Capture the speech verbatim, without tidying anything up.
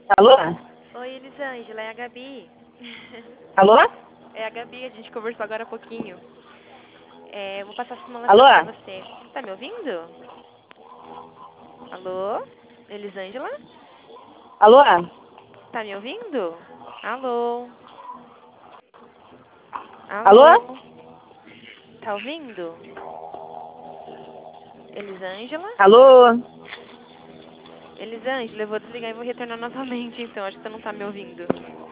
Alô? Oi, Elisângela, é a Gabi. Alô? É a Gabi, a gente conversou agora há pouquinho. É, eu vou passar a Alô? simulação pra você. Tá me ouvindo? Alô? Elisângela? Alô? Tá me ouvindo? Alô? Alô? Alô? Tá ouvindo? Elisângela? Alô? Elisângela, eu vou desligar e vou retornar novamente, então. Acho que você não tá me ouvindo.